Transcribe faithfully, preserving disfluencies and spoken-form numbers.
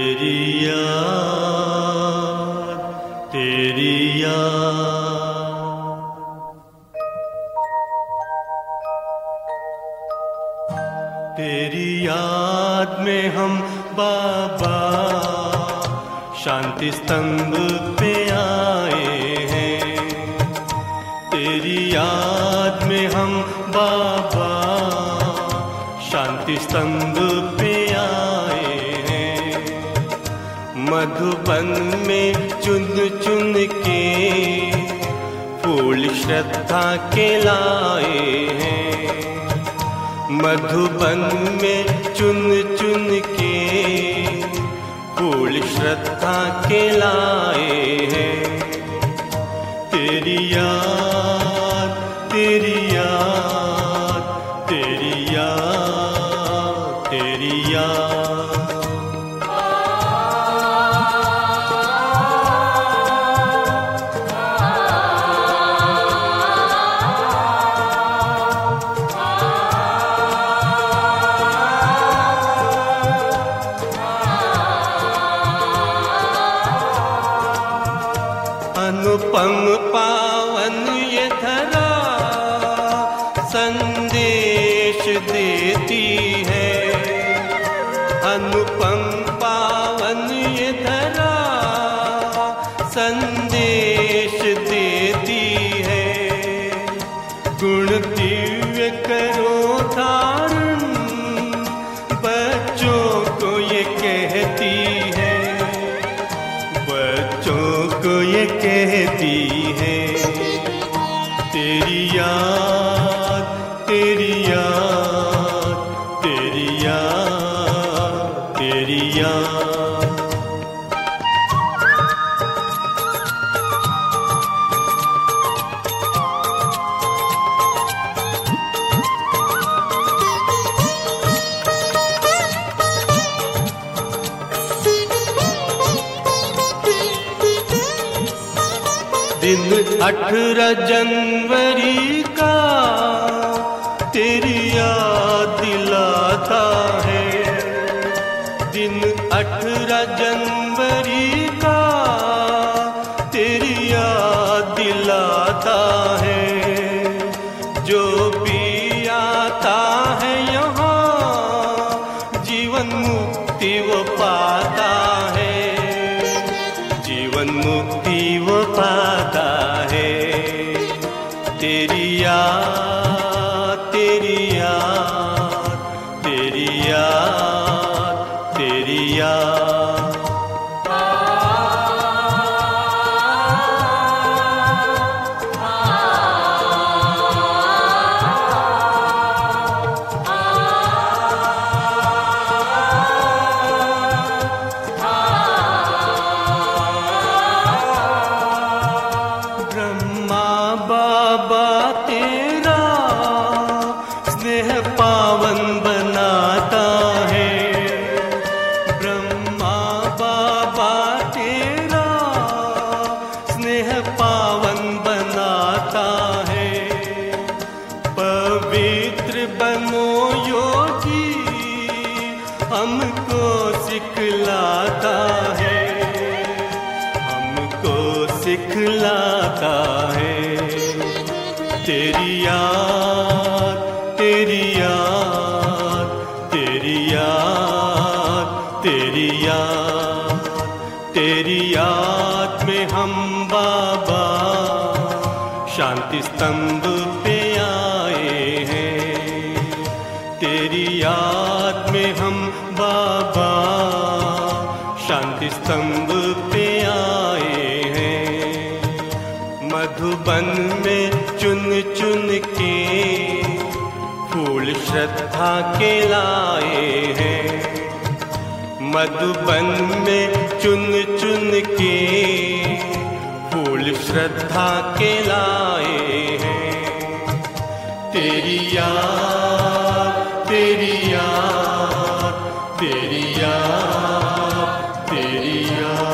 तेरी याद, तेरी याद, तेरी याद में हम बाबा शांति स्तंभ पे आए हैं। तेरी याद में हम बाबा शांति स्तंभ पे आए हैं। मधुबन में चुन चुन के फूल श्रद्धा के लाए हैं। मधुबन में चुन चुन के फूल श्रद्धा के लाए हैं। तेरी याद, तेरी याद, तेरी याद, तेरी याद। अनुपम पावन ये धरा संदेश देती है। अनुपम पावन ये धरा संदेश देती है। गुण दिव्य करो धारण बच्चों को ये कहती है। बच्चों को ये कहती है। तेरी याद, तेरी याद, तेरी याद, तेरी याद। दिन अठारह जनवरी का तेरी याद दिलाता है। दिन अठारह जनवरी का तेरी याद दिलाता है। जो भी आता है यहाँ जीवन मुक्ति वो पाता है। जीवन मुक्ति वो पाता है। तेरी याद, तेरी याद, तेरी याद, तेरी याद। बाबा तेरा स्नेह पावन बनाता है। ब्रह्मा बाबा तेरा स्नेह पावन बनाता है। पवित्र बनो योगी हमको सिखलाता है। हमको सिखलाता है। तेरी याद, तेरी याद, तेरी याद, तेरी याद, तेरी याद में हम बाबा शांति स्तंभ पे आए हैं। तेरी याद में हम बाबा शांति स्तंभ पे आए हैं। मधुबन में चुन चुन के फूल श्रद्धा के लाए हैं। मधुबन में चुन चुन के फूल श्रद्धा के लाए हैं। तेरी याद, तेरी याद, तेरी याद, तेरी याद।